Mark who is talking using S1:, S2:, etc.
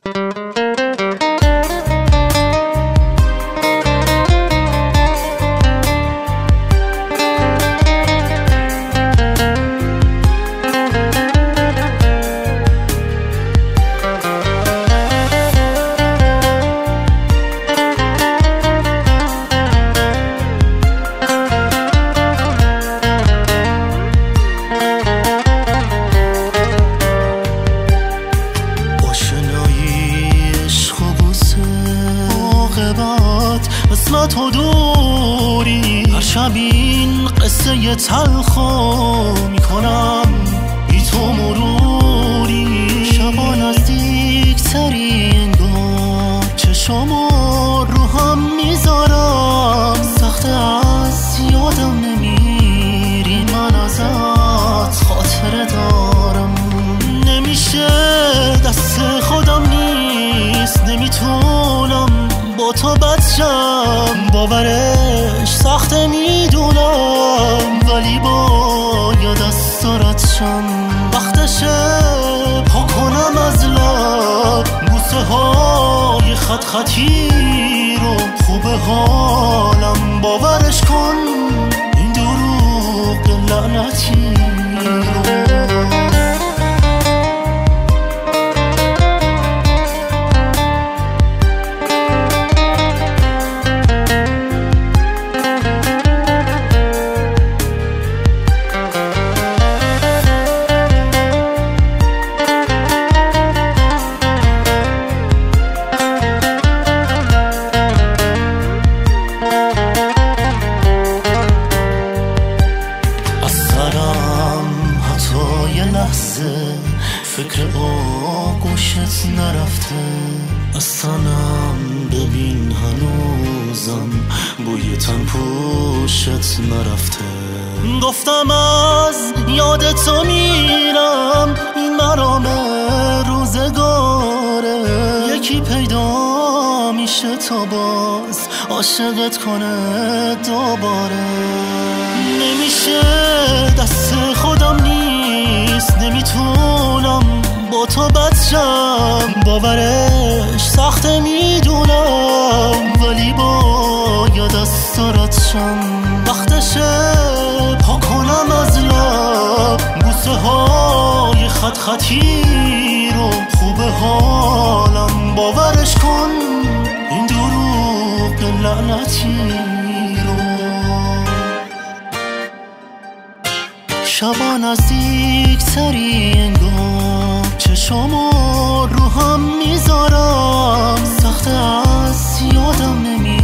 S1: تو دوری هر شب این قصه تلخو میکنم بی تو مروری شبا نزدیک تری انگار چشمو رو هم میذارم سخت از یادم نمیری من ازت خاطره دارم نمیشه دست خودم نیست نمیتونم با تو بچم باورش سخته میدونم ولی باید از سرت شم وقتشه پا کنم از لب بوسه های خط خطی رو خوبه حالم باورش کن این دروغ لعنتی رو فکر آغوشت نرفته از تنم ببین هنوزم بوی تن پوشت نرفته گفتم از یاد تو میرم این مرام روزگاره یکی پیدا میشه تا باز عاشقت کنه دوباره نمیشه دست خودم نیست نمیتونم با تو بچم باورش سخته میدونم ولی باید از سرت شم وقتشه پا کنم از لب بوسه های خط خطی رو خوبه حالم باورش کن این دروغ لعنتی رو شبا نزدیک تری انگار چشمو رو هم میذارم سخت از یادم نمی